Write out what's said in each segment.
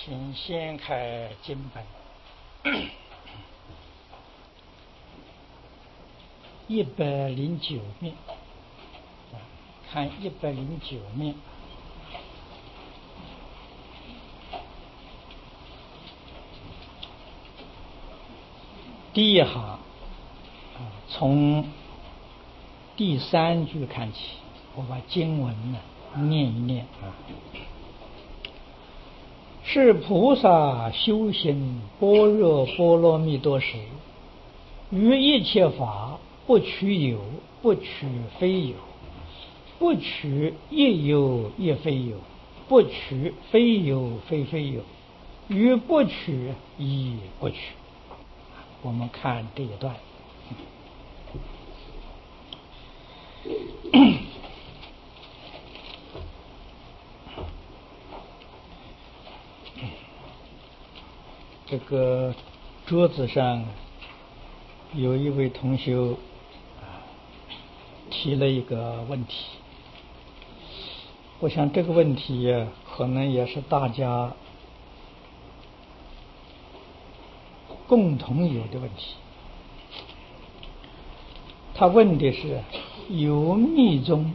请掀开经本109面，看109面。第一行从第3句看起，我把经文念一念是菩萨修行般若波罗蜜多时，于一切法不取有，不取非有，不取亦有亦非有，不取非有非非有，于不取亦不取。我们看这一段，这个桌子上有一位同学提了一个问题，我想这个问题可能也是大家共同有的问题。他问的是有密宗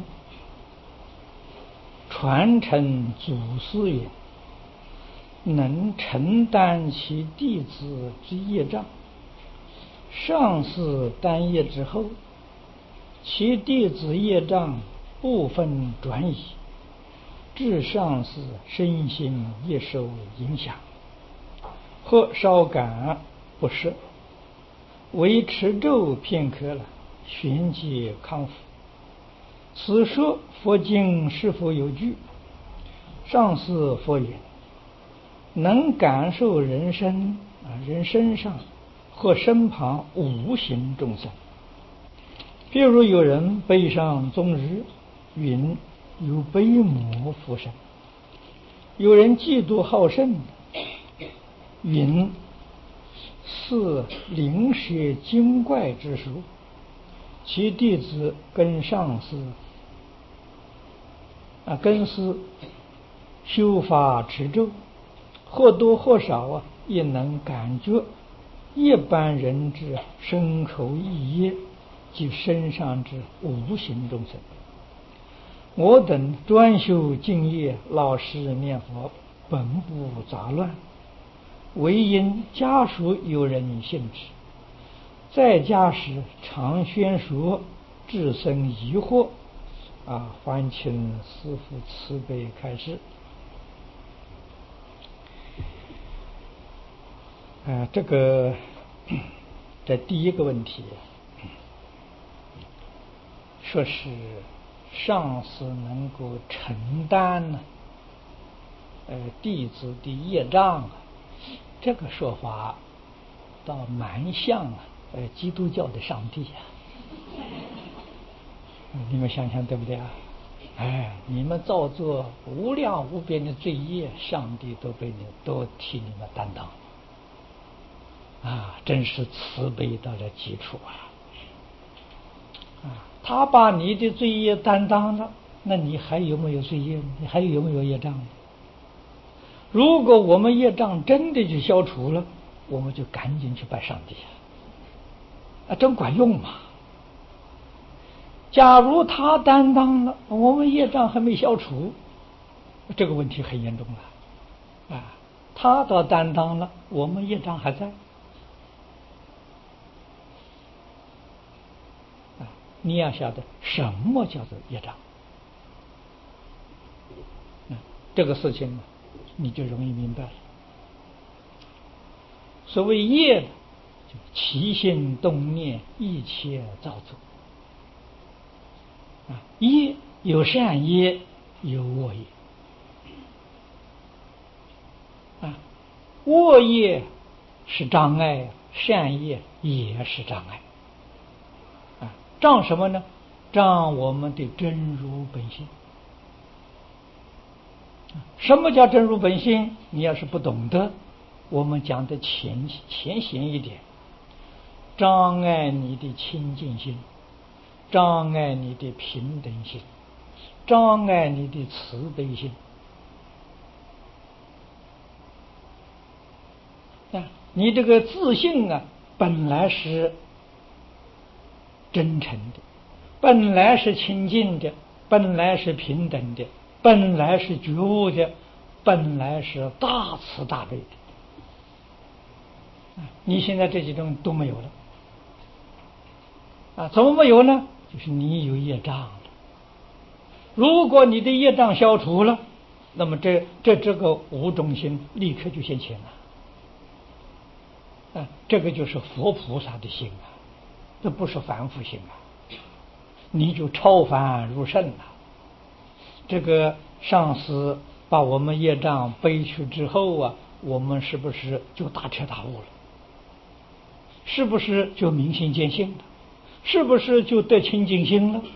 传承祖师云，能承担其弟子之业障，上师担业之后，其弟子业障部分转移，致上师身心亦受影响，或稍感不适，唯持咒片刻了，寻即康复。此说佛经是否有据？上师佛云，能感受人身上或身旁无形众生，譬如有人背上终日，云有悲魔附身；有人嫉妒好胜，云是灵蛇精怪之术，其弟子跟上师跟师修法持咒，或多或少也能感觉一般人之身口意业及身上之无形众生。我等专修净业，老实念佛，本不杂乱，唯因家属有人信之，在家时常宣说，致生疑惑还请师父慈悲开示。这个在第一个问题说是上师能够承担弟子的业障这个说法倒蛮像基督教的上帝你们想想对不对啊？你们造作无量无边的罪业，上帝都替你们担当真是慈悲到了极处他把你的罪业担当了，那你还有没有罪业？你还有没有业障？如果我们业障真的就消除了，我们就赶紧去拜上帝真管用嘛。假如他担当了，我们业障还没消除，这个问题很严重了他的担当了，我们业障还在你要晓得什么叫做业障这个事情你就容易明白了。所谓业就起心动念，一切造作业有善业有恶业恶业是障碍，善业也是障碍障什么呢？障我们的真如本性。什么叫真如本性？你要是不懂得，我们讲的浅显一点，障碍你的清净心，障碍你的平等心，障碍你的慈悲心啊，你这个自信啊，本来是真诚的，本来是清净的，本来是平等的，本来是觉悟的，本来是大慈大悲的。你现在这几种都没有了啊？怎么没有呢？就是你有业障了。如果你的业障消除了，那么这个五种心立刻就现前了。这个就是佛菩萨的心啊，这不是凡夫心啊，你就超凡入圣了。这个上师把我们业障背去之后啊，我们是不是就大彻大悟了？是不是就明心见性了？是不是就得清净心了？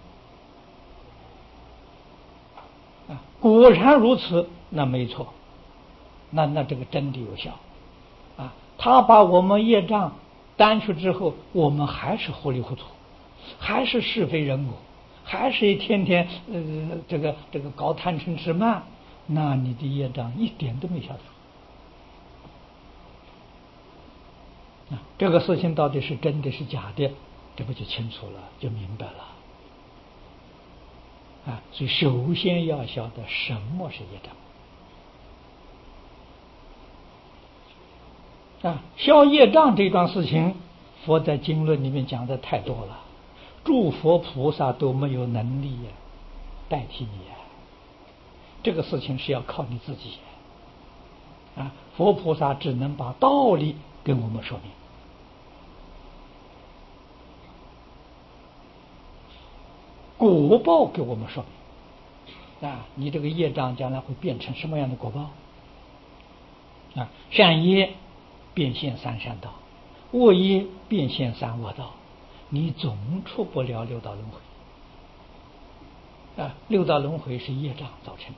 果然如此，那没错，那这个真的有效啊！他把我们业障担去之后，我们还是糊里糊涂，还是是非人我，还是一天天这个搞贪嗔痴慢，那你的业障一点都没消除。这个事情到底是真的是假的，这不就清楚了，就明白了啊！所以首先要晓得什么是业障啊！消业障这段事情，佛在经论里面讲的太多了，诸佛菩萨都没有能力代替你这个事情是要靠你自己啊！佛菩萨只能把道理跟我们说明。果报给我们说明啊，你这个业障将来会变成什么样的果报啊？善业变现三善道，恶业变现三恶道，你总出不了六道轮回啊！六道轮回是业障造成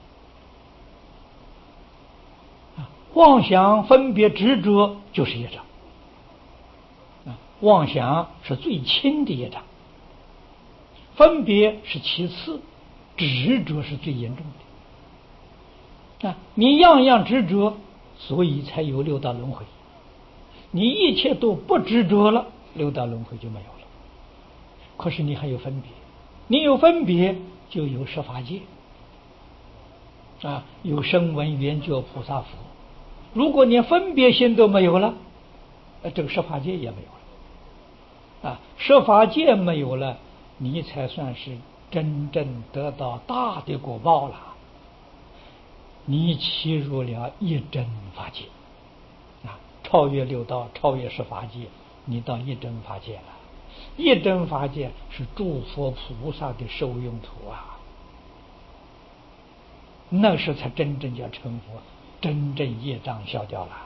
的啊！妄想分别执着就是业障啊！妄想是最轻的业障，分别是其次，执着是最严重的啊！你样样执着，所以才有六道轮回。你一切都不执着了，六道轮回就没有了。可是你还有分别，你有分别就有十法界啊，有声闻缘觉菩萨佛。如果连分别心都没有了，这个十法界也没有了啊！十法界没有了，你才算是真正得到大的果报了。你契入了一真法界啊，超越六道，超越十法界，你到一真法界了。一真法界是诸佛菩萨的受用土啊，那时才真正叫成佛，真正业障消掉了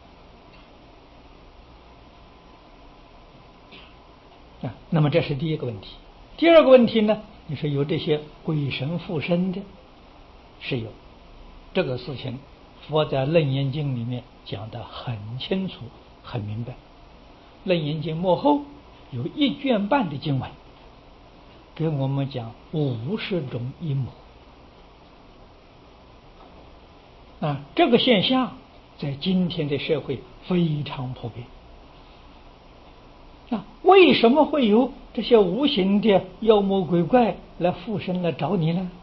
啊。那么这是第一个问题。第二个问题呢，你说有这些鬼神附身的，是有这个事情，佛在楞严经里面讲得很清楚很明白。楞严经末后有1卷半的经文给我们讲50种阴谋啊，这个现象在今天的社会非常普遍啊。为什么会有这些无形的妖魔鬼怪来附身来找你呢？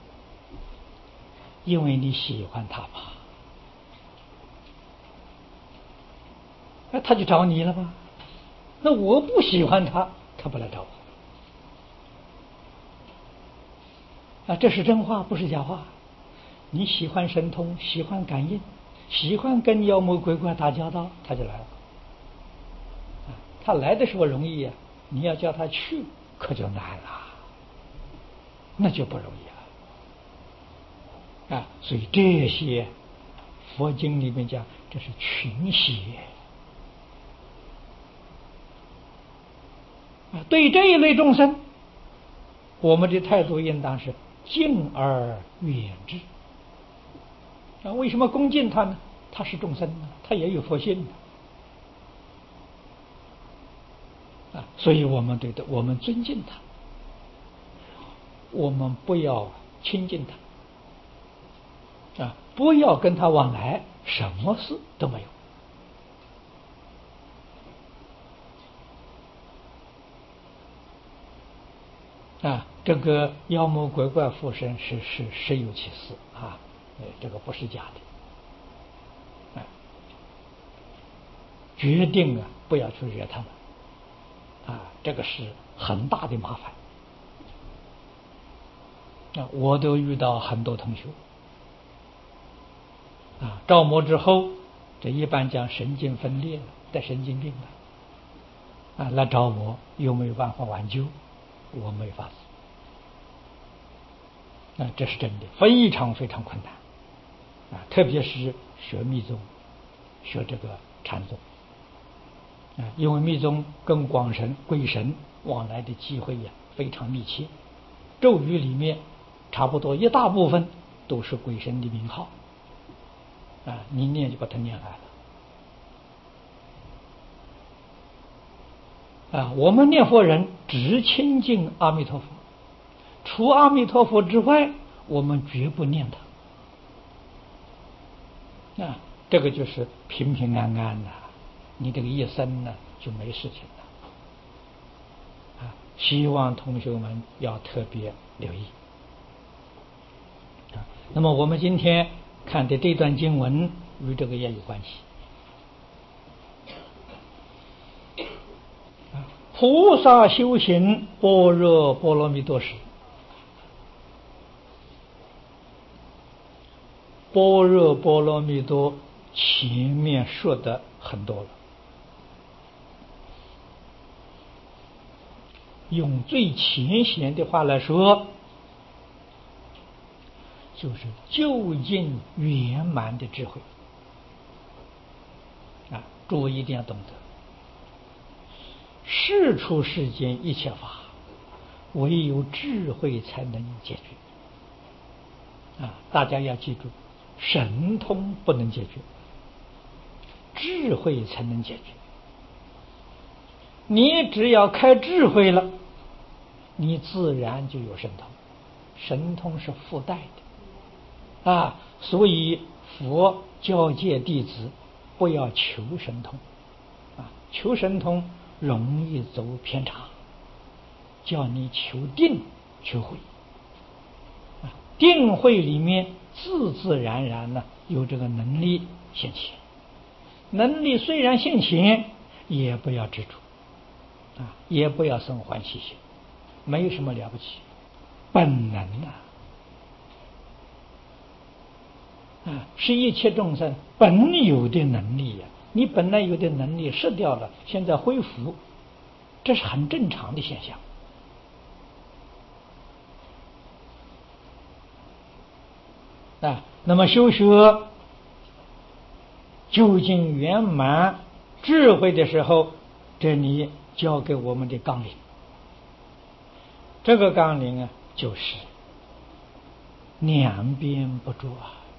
因为你喜欢他吧，那他就找你了吧？那我不喜欢他，他不来找我啊，这是真话，不是假话。你喜欢神通，喜欢感应，喜欢跟妖魔鬼怪打交道，他就来了。他来的时候容易你要叫他去，可就难了，那就不容易了所以这些佛经里面讲，这是群邪对这一类众生，我们的态度应当是敬而远之为什么恭敬他呢？他是众生他也有佛性所以我们尊敬他，我们不要亲近他不要跟他往来，什么事都没有这个妖魔鬼怪附身是实有其事啊，这个不是假的，决定不要去惹他们这个是很大的麻烦我都遇到很多同学着魔之后，这一般讲神经分裂了，得神经病了来找我，又没有办法挽救，我没法子这是真的，非常非常困难特别是学密宗，学这个禅宗因为密宗跟广神鬼神往来的机会非常密切，咒语里面差不多一大部分都是鬼神的名号你念就把它念来了我们念佛人只亲近阿弥陀佛，除阿弥陀佛之外，我们绝不念他这个就是平平安安你这个一生就没事情了希望同学们要特别留意那么我们今天看的这段经文与这个也有关系菩萨修行般若波罗蜜多时，般若波罗蜜多前面说的很多了，用最浅显的话来说，就是究竟圆满的智慧诸位一定要懂得，世出世间一切法，唯有智慧才能解决大家要记住，神通不能解决，智慧才能解决。你只要开智慧了，你自然就有神通，神通是附带的所以佛教诫弟子不要求神通求神通容易走偏差，叫你求定求慧定慧里面自自然然有这个能力现前，能力虽然现前，也不要执着也不要生欢喜心，没有什么了不起，本能是一切众生本有的能力你本来有的能力失掉了，现在恢复，这是很正常的现象那么修学究竟圆满智慧的时候，这里教给我们的纲领，这个纲领就是两边不住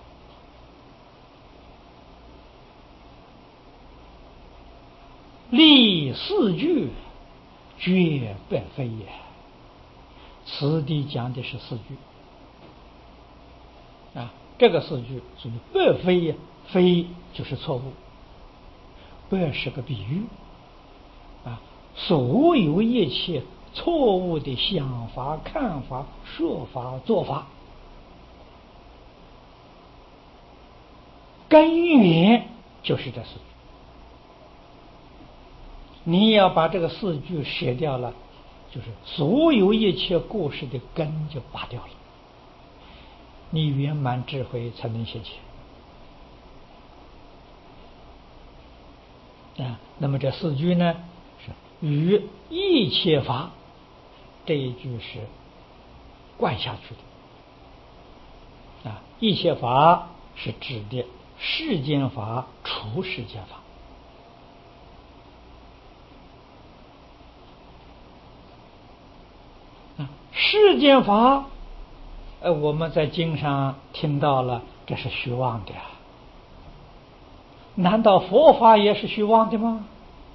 立四句绝不非也。此地讲的是四句这个四句属于不非非就是错误，不是个比喻所有一切错误的想法、看法、说法、做法，根源就是这四句。你要把这个四句舍掉了，就是所有一切过失的根就拔掉了，你圆满智慧才能现前那么这四句呢，是与一切法，这一句是贯下去的一切法是指的世间法除世间法世间法我们在经上听到了，这是虚妄的难道佛法也是虚妄的吗？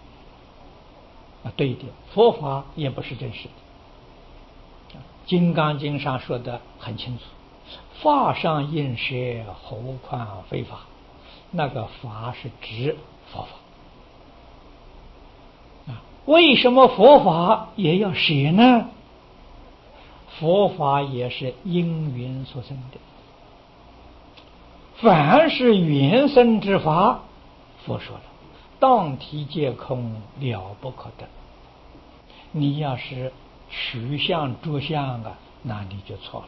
对的，佛法也不是真实的。金刚经上说的很清楚，法上应舍，何况非法。那个法是指佛法为什么佛法也要舍呢？ 佛法也是因缘所生的，凡是缘生之法，佛说了，当体皆空，了不可得。你要是取相着相啊，那你就错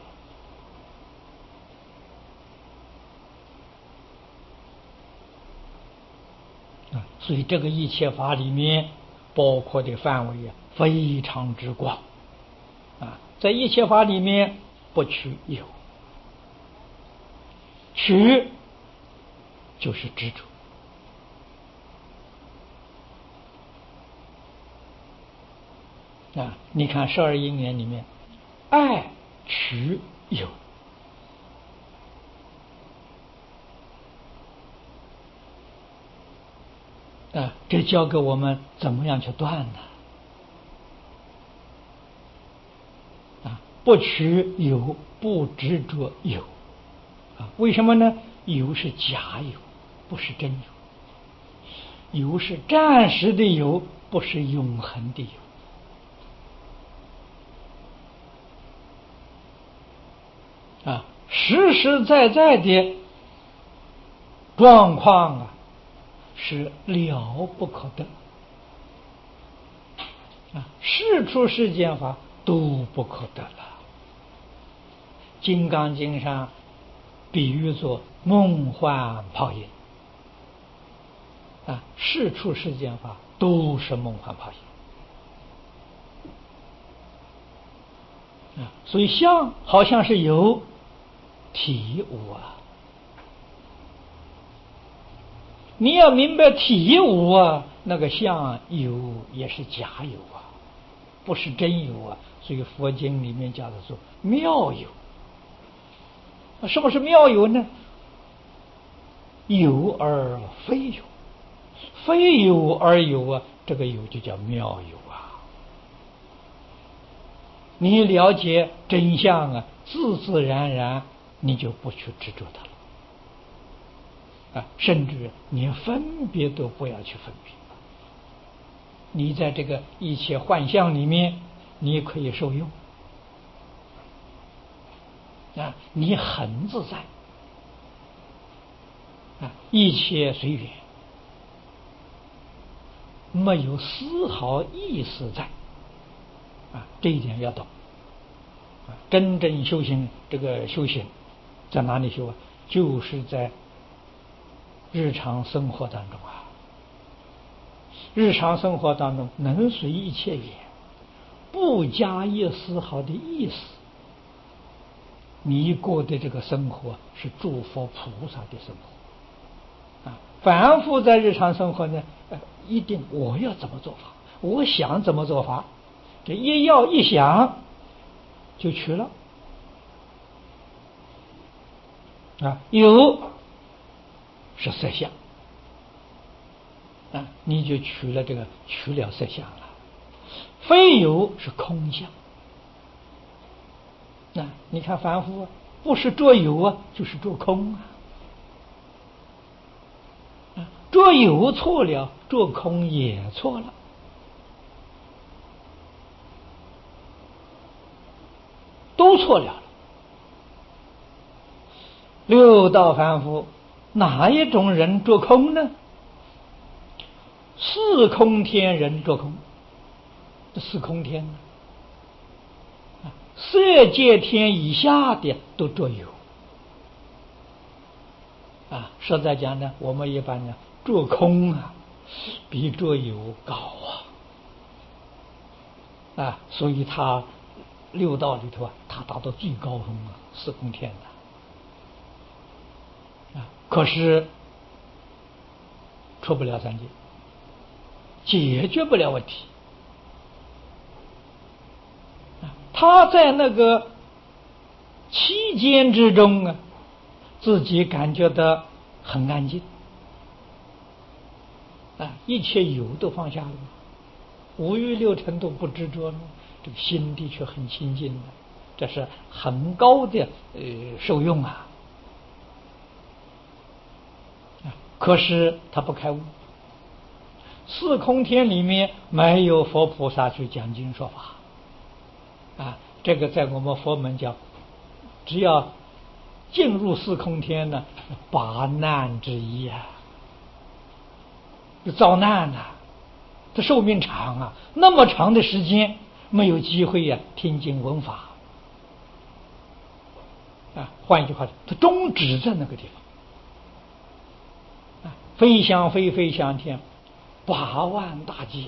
了。所以这个一切法里面包括的范围啊非常之广在一切法里面不取有，取就是执着你看12因缘里面，爱取有这教给我们怎么样去断呢？不取有，不执着有为什么呢？有是假有，不是真有；有是暂时的有，不是永恒的有实实在在的状况是了不可得事出世间法都不可得了。金刚经上比喻作梦幻泡影事出世间法都是梦幻泡影所以相好像是有，体无你要明白体无那个相有也是假有不是真有所以佛经里面讲的说妙有。什么是妙有呢？有而非有，非有而有这个有就叫妙有你了解真相自自然然你就不去执着它了甚至连分别都不要去分别。你在这个一切幻象里面，你可以受用你很自在一切随缘，没有丝毫意识在这一点要懂真正修行，这个修行在哪里修就是在日常生活当中日常生活当中能随一切缘，不加一丝毫的意思，你过的这个生活是诸佛菩萨的生活凡夫在日常生活呢一定我要怎么做法，我想怎么做法，这一要一想就取了有是色相你就取了色相了。非有是空相你看凡夫不是着有就是着空着有错了，着空也错了，都错了。六道凡夫哪一种人着空呢？四空天人着空。这四空天色界天以下的都着有实在讲呢，我们一般呢着空比着有高所以他六道里头他达到最高峰四空天可是出不了三界，解决不了问题他在那个期间之中自己感觉到很安静一切有都放下了，五欲六尘都不执着了，这个心的确很清净的，这是很高的受用可是他不开悟，四空天里面没有佛菩萨去讲经说法这个在我们佛门叫，只要进入四空天呢，八难之一啊，遭难啊，这寿命长啊，那么长的时间没有机会呀，听经闻法啊。换一句话说，它终止在那个地方啊，飞翔飞飞翔天，8万大劫，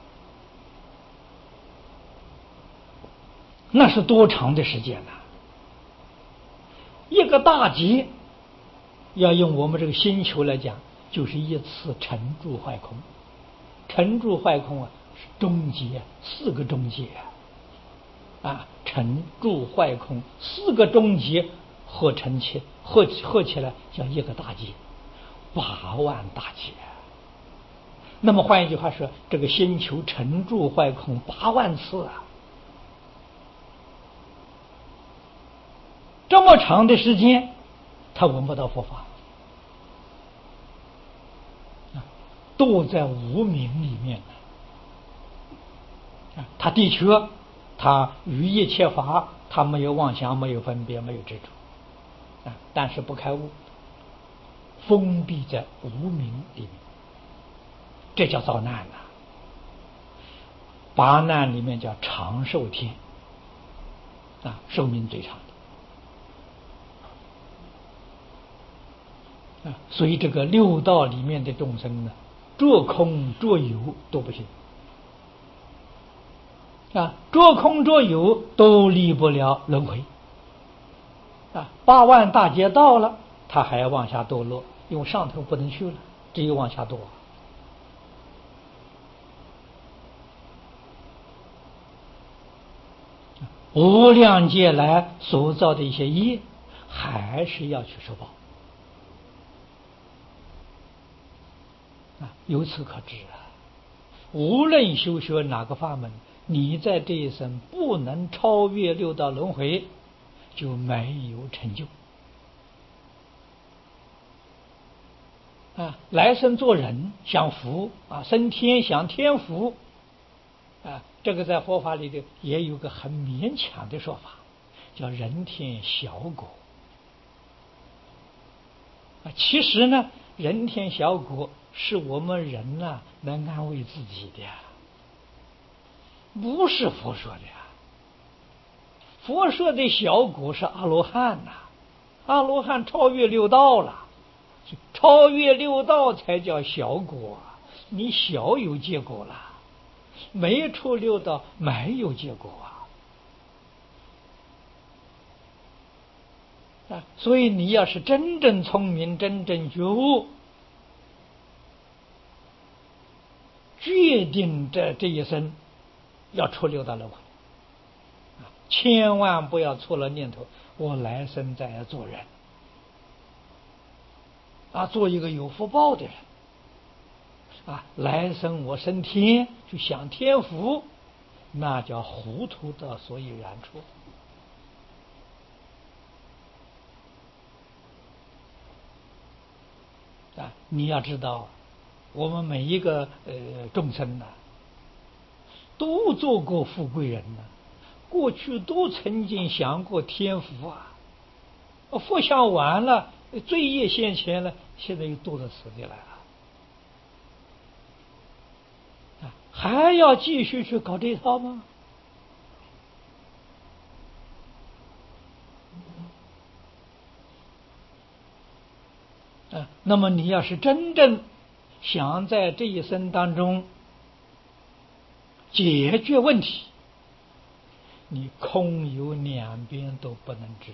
那是多长的时间呢？一个大劫，要用我们这个星球来讲，就是一次沉住坏空。沉住坏空啊，是终结，4个终结啊，沉住坏空4个终结合起来叫一个大劫，8万大劫。那么换一句话说，这个星球沉住坏空8万次啊，这么长的时间，他闻不到佛法，都在无明里面啊。他的确，他于一切法，他没有妄想，没有分别，没有执着啊，但是不开悟，封闭在无明里面，这叫遭难呐。8难里面叫长寿天啊，寿命最长的啊。所以这个六道里面的众生呢，着空着有都不行啊，着空着有都离不了轮回啊。8万大劫到了，他还要往下堕落，因为上头不能去了，只有往下堕。无量劫来所造的一些业，还是要去受报啊。由此可知啊，无论修学哪个法门，你在这一生不能超越六道轮回，就没有成就啊。来生做人享福啊，升天享天福啊，这个在佛法里的也有个很勉强的说法，叫人天小果啊。其实呢，人天小果是我们人呐能安慰自己的呀，不是佛说的呀。佛说的小果是阿罗汉呐，阿罗汉超越六道了，超越六道才叫小果，你小有结果了，没出六道没有结果啊。所以你要是真正聪明，真正觉悟，决定这一生要出六道轮回啊，千万不要错了念头，我来生再要做人啊，做一个有福报的人啊，来生我升天去享天福，那叫糊涂的所以然处啊。你要知道，我们每一个众生呢，都做过富贵人呢，过去都曾经享过天福啊，福享完了，罪业现前了，现在又堕到此地来了啊，还要继续去搞这一套吗？啊，那么你要是真正想在这一生当中解决问题，你空有两边都不能执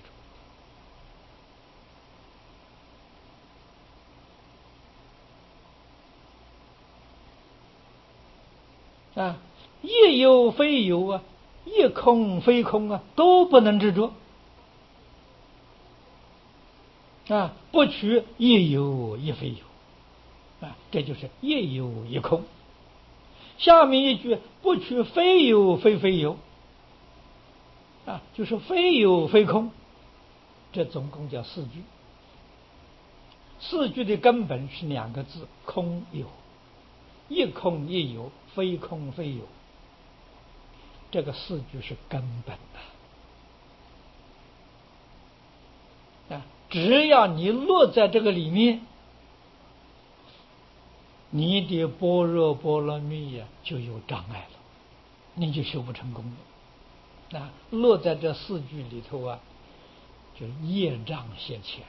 着啊，业有非有啊，业空非空啊，都不能执着啊，不取业有业非有啊，这就是业有业空。下面一句不取非有非有啊，就是非有非空，这总共叫4句。4句的根本是2个字：空有。一空一有，非空非有，这个4句是根本的啊，只要你落在这个里面，你的般若波罗蜜呀就有障碍了，你就修不成功了。啊，落在这四句里头啊，就业障现前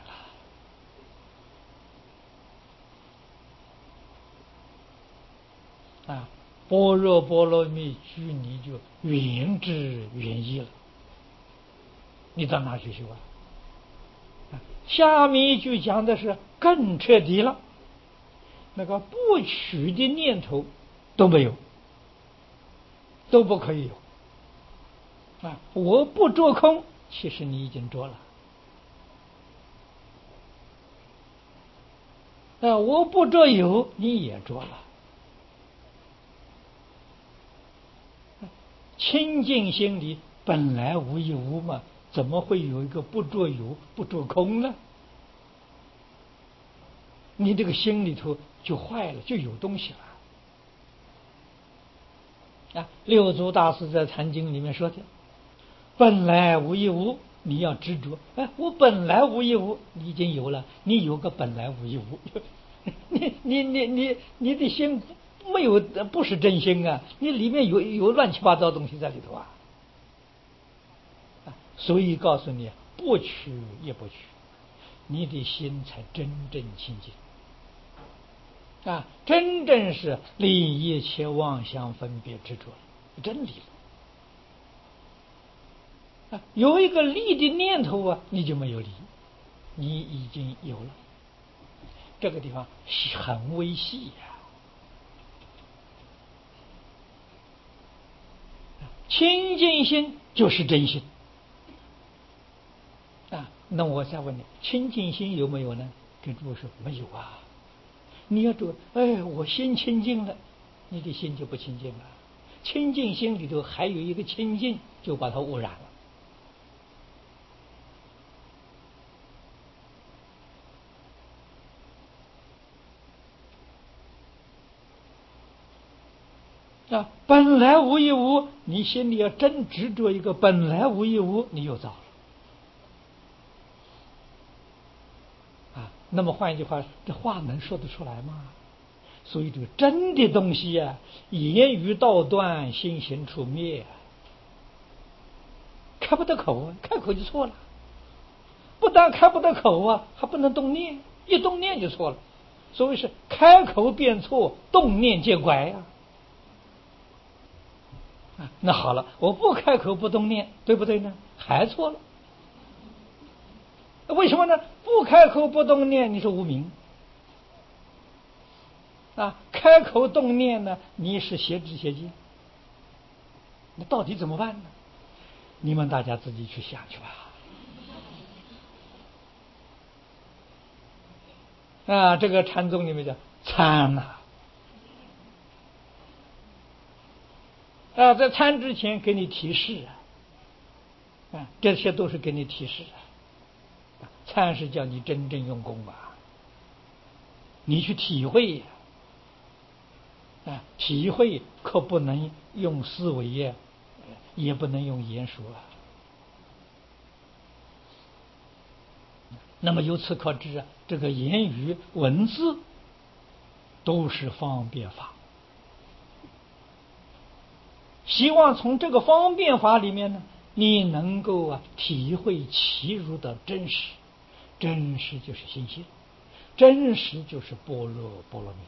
了。啊，般若波罗蜜居你就圆之圆义了，你到哪去修啊？下面一句讲的是更彻底了，那个不取的念头都没有，都不可以有。啊，我不着空，其实你已经着了。啊，我不着有，你也着了。清净心里本来无一物嘛，怎么会有一个不着有不着空呢？你这个心里头就坏了，就有东西了。啊，六祖大师在禅经里面说的，本来无一物，你要执着。哎，我本来无一物，你已经有了，你有个本来无一物，你的心没有，不是真心啊，你里面有乱七八糟东西在里头啊。所以告诉你，不取也不取，你的心才真正清净。啊，真正是离一切妄想分别执着了，真离了。啊，有一个离的念头啊，你就没有离，你已经有了。这个地方很微细呀。清净心就是真心。啊，那我再问你，清净心有没有呢？跟诸位说没有啊。你要说，哎，我心清净了，你的心就不清净了。清净心里头还有一个清净，就把它污染了。啊，本来无一物，你心里要真执着一个本来无一物，你又糟了。啊，那么换一句话，这话能说得出来吗？所以这个真的东西呀，言语道断，心行处灭，开不得口啊，开口就错了。不但开不得口啊，还不能动念，一动念就错了。所谓是开口便错，动念皆拐呀。那好了，我不开口不动念，对不对呢？还错了。为什么呢？不开口不动念，你是无明。啊，开口动念呢，你是邪知邪见。那到底怎么办呢？你们大家自己去想去吧。啊，这个禅宗里面叫参呐。啊，在参之前给你提示啊，这些都是给你提示啊。参是叫你真正用功啊，你去体会啊，体会可不能用思维呀，也不能用言说啊。那么由此可知啊，这个言语文字都是方便法。希望从这个方便法里面呢，你能够体会其如的真实。真实就是心性，真实就是般若波罗蜜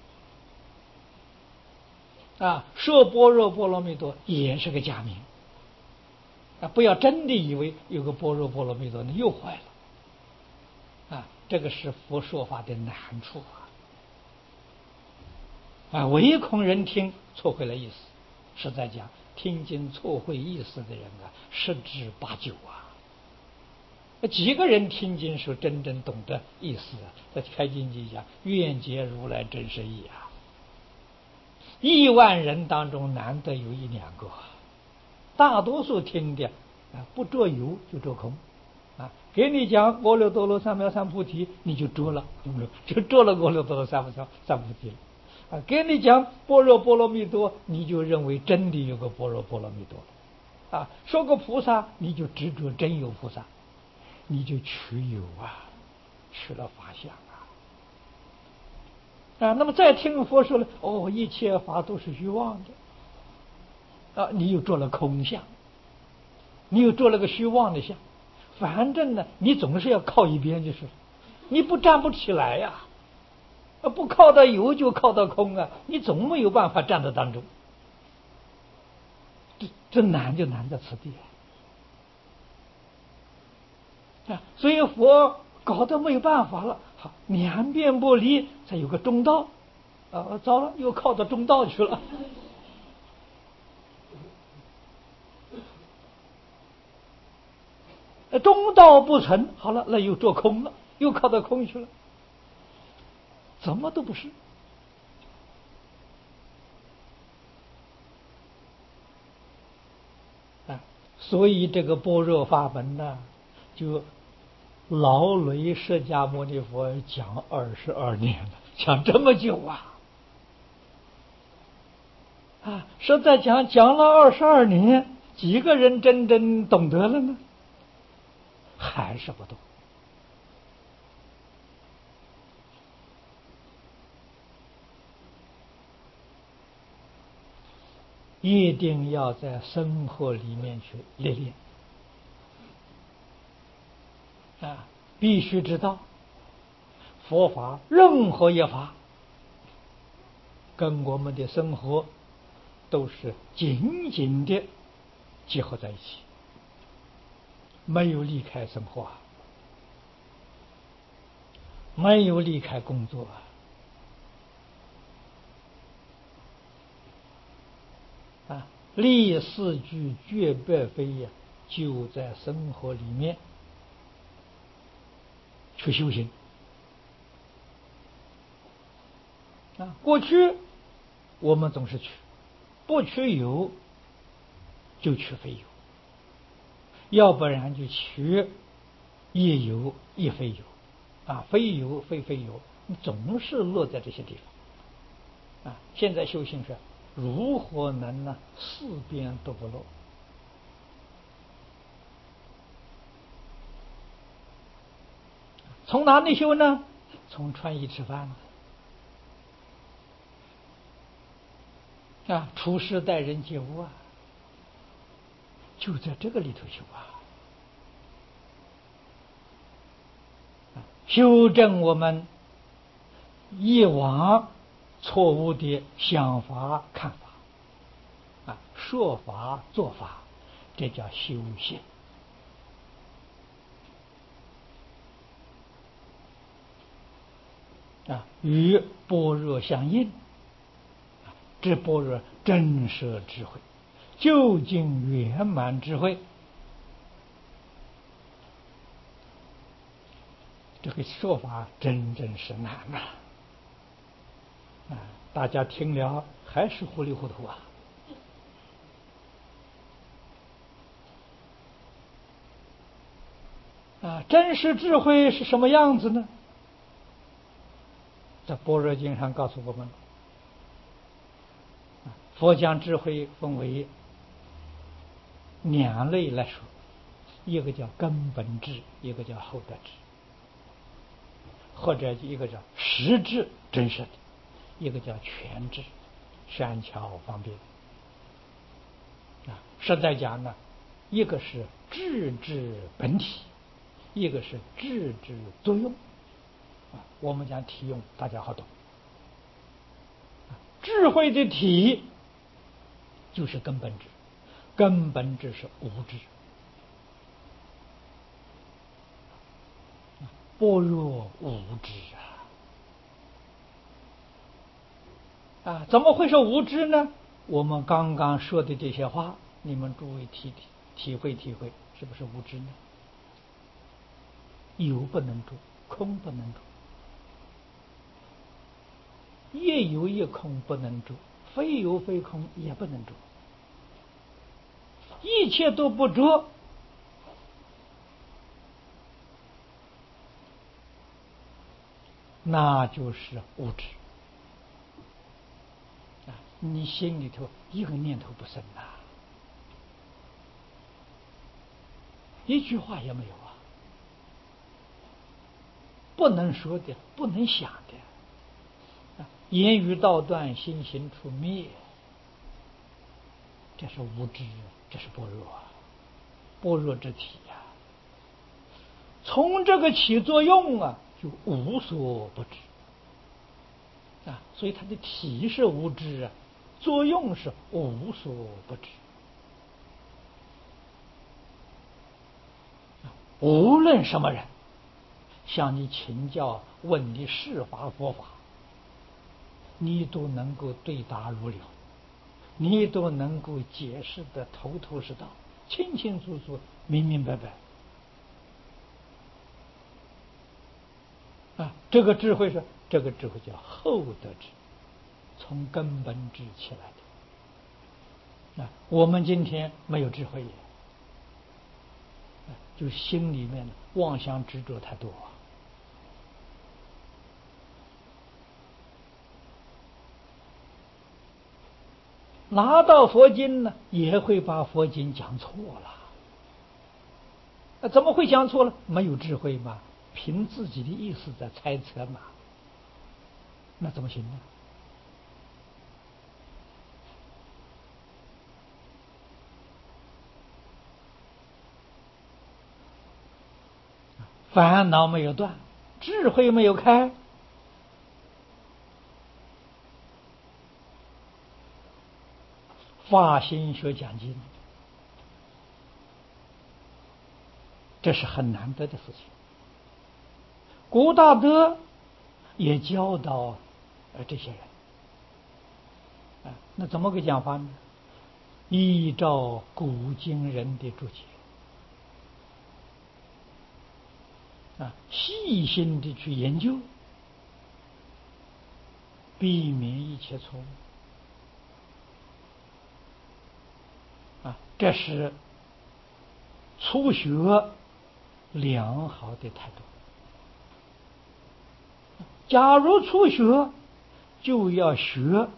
多。啊，说般若波罗蜜多也是个假名。啊，不要真的以为有个般若波罗蜜多，你又坏了。啊，这个是佛说法的难处啊！唯恐人听错会了意思。实在讲，听经错会意思的人啊，十之八九啊。几个人听经时真正懂得意思啊？在开经记讲，愿解如来真实义啊！10000人当中难得有1、2个，大多数听的啊，不着有就着空啊。给你讲阿耨多罗三藐三菩提，你就着了，就着了阿耨多罗三藐三菩提了。啊，给你讲般若波罗蜜多，你就认为真的有个般若波罗蜜多。啊，说个菩萨，你就执着真有菩萨。 你就取有啊，取了法相啊。那么再听佛说了，哦，一切法都是虚妄的啊，你又做了空相，你又做了个虚妄的相，反正呢，你总是要靠一边就是了，你不站不起来呀。不靠到有就靠到空啊，你总没有办法站在当中。这难就难在此地啊！所以佛搞得没有办法了，好，两边不离，才有个中道啊！糟了，又靠到中道去了。中道不成，好了，那又做空了，又靠到空去了，怎么都不是。所以这个般若法门呢，就劳累释迦牟尼佛讲22年了，讲这么久实在讲了22年，几个人真正懂得了呢？还是不懂。一定要在生活里面去历练必须知道佛法任何一法跟我们的生活都是紧紧的结合在一起，没有离开生活没有离开工作立四句绝百非就在生活里面去修行过去我们总是取，不取有就取非有，要不然就取亦有亦非有非有非非有，总是落在这些地方现在修行是如何能呢四边都不落？从哪里修呢？从穿衣吃饭处事待人接物就在这个里头修修正我们以往错误的想法看法说法做法，这叫修行与般若相应，这般若真实智慧，究竟圆满智慧，这个说法真正是难大家听了还是糊里糊涂真实智慧是什么样子呢？在般若经上告诉我们，佛将智慧分为两类来说，一个叫根本智，一个叫后得智，或者一个叫实智真实的，一个叫全智善巧方便实在讲呢，一个是智智本体，一个是智智作用我们讲体用大家好懂智慧的体就是根本智，根本智是无智般若无知怎么会是无知呢？我们刚刚说的这些话，你们诸位体会，是不是无知呢？有不能住，空不能住，亦有亦空不能住，非有非空也不能住，一切都不着，那就是无知你心里头一个念头不生一句话也没有不能说的，不能想的，言语道断，心行处灭，这是无知，这是般若，般若之体呀。从这个起作用啊，就无所不知啊，所以它的体是无知啊，作用是无所不知。无论什么人向你请教，问你是法佛法，你都能够对答如流，你都能够解释得头头是道，清清楚楚，明明白白。这个智慧这个智慧叫厚德智，从根本智起来的。我们今天没有智慧也，就心里面妄想执着太多。拿到佛经呢，也会把佛经讲错了。怎么会讲错了？没有智慧嘛，凭自己的意思在猜测嘛，那怎么行呢？烦恼没有断，智慧没有开，发心学讲经，这是很难得的事情。古大德也教导这些人那怎么个讲法呢？依照古今人的注解细心的去研究，避免一切错误这是初学良好的态度。假如初学，就要学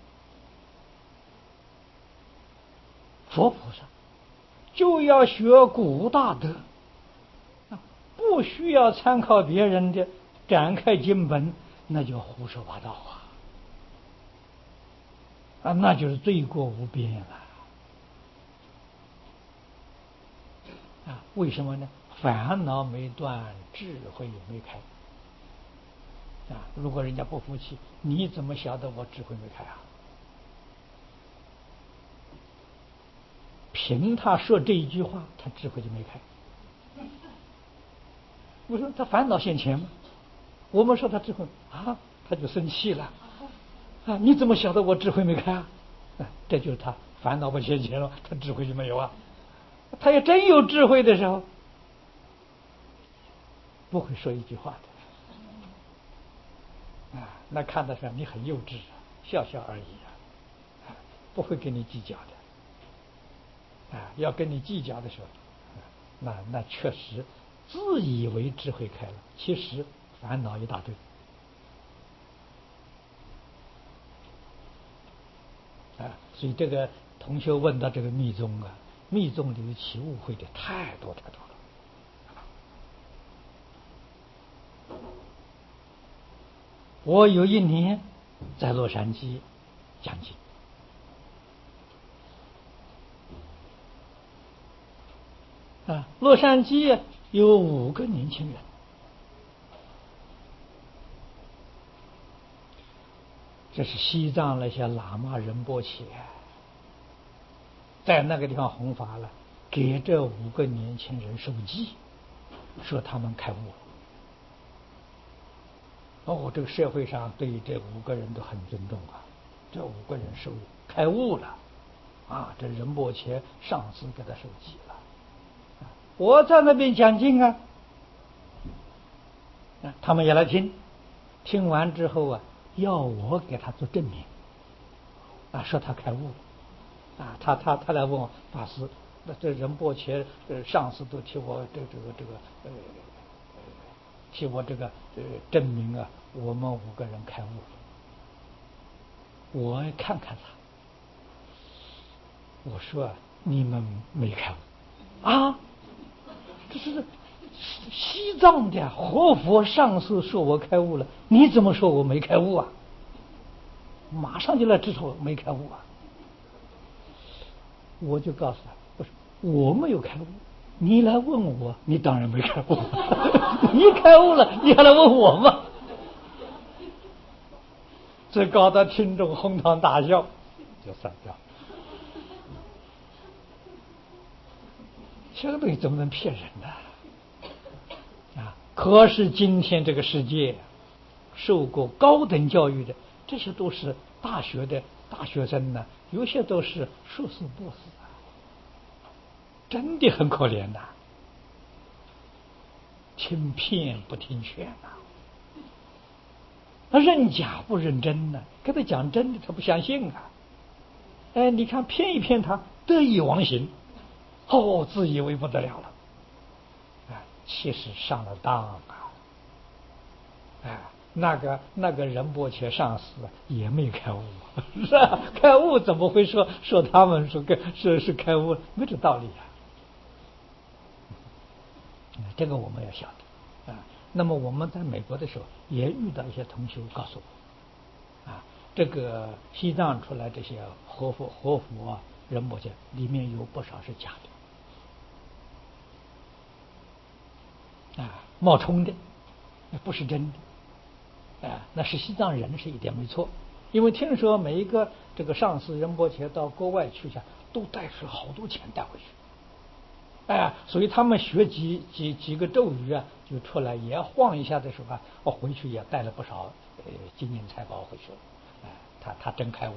佛菩萨，就要学古大德，不需要参考别人的展开经本，那就胡说八道那就是罪过无边了为什么呢？烦恼没断，智慧没开如果人家不服气，你怎么晓得我智慧没开凭他说这一句话，他智慧就没开。我说他烦恼现前吗？我们说他智慧他就生气了你怎么晓得我智慧没开这就是他烦恼不现前了，他智慧就没有他要真有智慧的时候，不会说一句话的那看得上你很幼稚笑笑而已不会跟你计较的要跟你计较的时候那确实自以为智慧开了，其实烦恼一大堆所以这个同学问到这个密宗密宗里起误会的太多太多了。我有一年在洛杉矶讲经洛杉矶有5个年轻人，这是西藏那些喇嘛仁波切在那个地方弘法了，给这5个年轻人授记，说他们开悟了。这个社会上对这5个人都很尊重这5个人开悟了这仁波切上师给他授记了。我在那边讲经他们也来听，听完之后要我给他做证明说他开悟了他来问我法师，那这仁波切上师都替我替我证明我们5个人开悟了。我看看他，我说你们没开悟这是西藏的活佛上师说我开悟了，你怎么说我没开悟啊？马上就来指出我没开悟啊！我就告诉他，我说我没有开悟，你来问我，你当然没开悟。你开悟了，你还来问我吗？这搞得听众哄堂大笑，就散掉。这个东西怎么能骗人呢？啊！可是今天这个世界，受过高等教育的，这些都是大学的大学生呢，有些都是硕士博士啊，真的很可怜呐，听骗不听劝呐，他认假不认真呢，跟他讲真的他不相信啊。哎，你看骗一骗他，得意忘形，自以为不得了了，哎，其实上了当啊。哎，那个仁波切上师也没开悟，是吧？开悟怎么会说他们是开悟？没这道理啊！这个我们要晓得啊。那么我们在美国的时候也遇到一些同学告诉我，啊，这个西藏出来这些活佛仁波切里面有不少是假的，啊，冒充的，不是真的。那是西藏人是一点没错，因为听说每一个这个上师仁波切到国外去下，都带出好多钱带回去，所以他们学几个咒语啊，就出来也晃一下的时候啊，回去也带了不少金银财宝回去了，他真开悟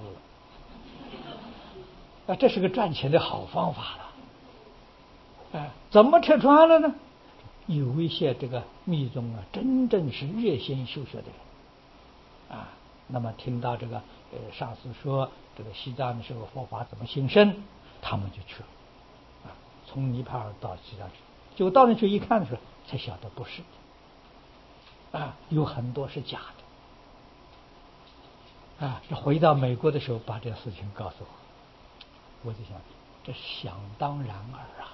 了，这是个赚钱的好方法了，怎么拆穿了呢？有一些这个密宗啊，真正是热心修学的人。那么听到这个上师说这个西藏的时候佛法怎么兴盛，他们就去了，从尼泊尔到西藏去，结果到那去一看的时候，才晓得不是的，有很多是假的，回到美国的时候把这个事情告诉我就想，这想当然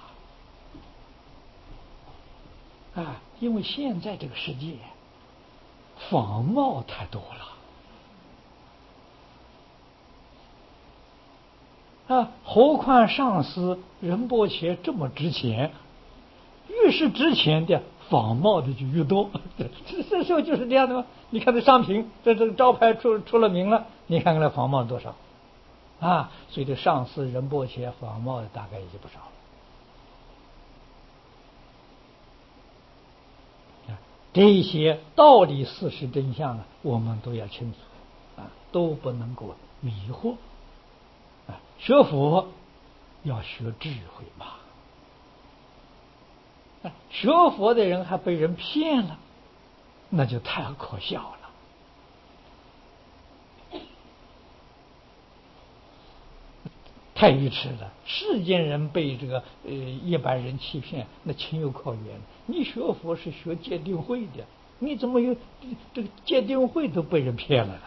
尔因为现在这个世界仿冒太多了，何况上师仁波切这么值钱，越是值钱的仿冒的就越多。这时候就是这样的吗？你看这商品，这个招牌出了名了，你看看那仿冒多少所以这上师仁波切仿冒的大概也就不少了。这些道理事实真相我们都要清楚都不能够迷惑学佛要学智慧嘛，学佛的人还被人骗了，那就太可笑了。太愚痴了！世间人被这个一般人欺骗，那情有可原。你学佛是学戒定慧的，你怎么有这个戒定慧都被人骗了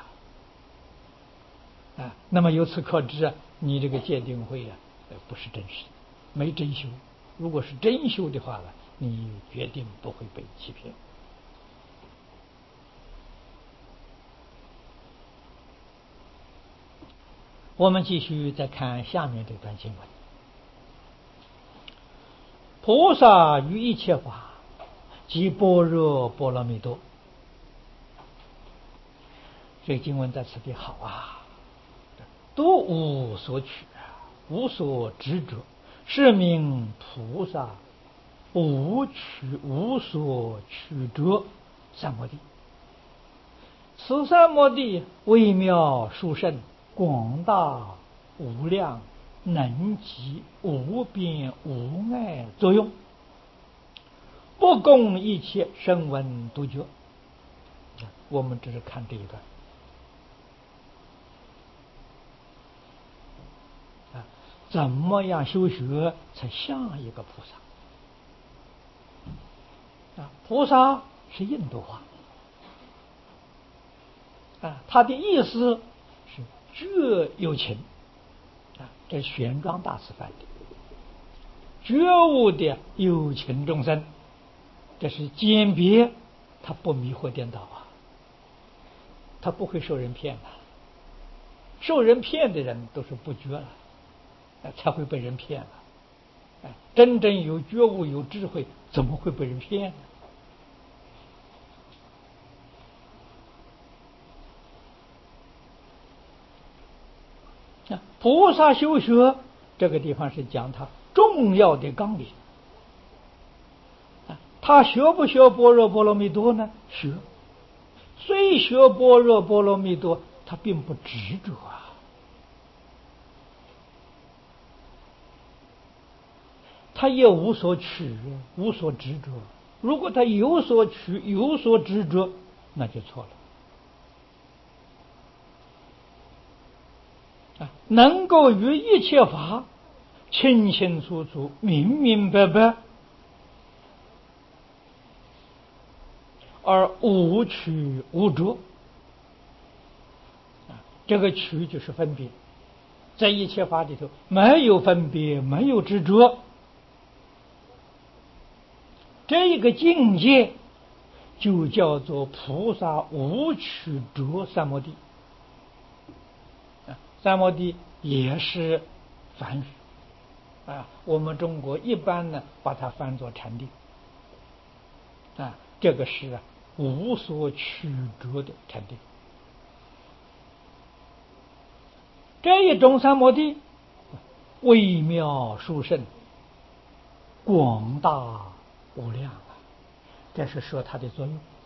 呢？那么由此可知你这个戒定慧不是真实的，没真修。如果是真修的话你决定不会被欺骗。我们继续再看下面这段经文：菩萨于一切法，即般若波罗蜜多。这经文在此地好都无所取，无所执着，是名菩萨无所取着三摩地。此三摩地微妙殊胜，广大无量，能集无边无碍作用，不共一切声闻独觉。我们只是看这一段怎么样修学才像一个菩萨菩萨是印度话他的意思是觉有情这玄奘大师翻的，觉悟的有情众生这是鉴别，他不迷惑颠倒啊，他不会受人骗的。受人骗的人都是不觉了，才会被人骗了。真正有觉悟、有智慧，怎么会被人骗呢？菩萨修学这个地方是讲他重要的纲领。他学不学般若波罗蜜多呢？学。虽学般若波罗蜜多，他并不执着啊。他也无所取，无所执着。如果他有所取，有所执着，那就错了。能够与一切法清清楚楚、明明白白，而无取无着。这个取就是分别，在一切法里头没有分别，没有执着。这个境界就叫做菩萨无取着三摩地。三摩地也是梵语我们中国一般呢把它翻作禅定这个是无所取着的禅定。这一种三摩地微妙殊胜，广大无量这是说它的作用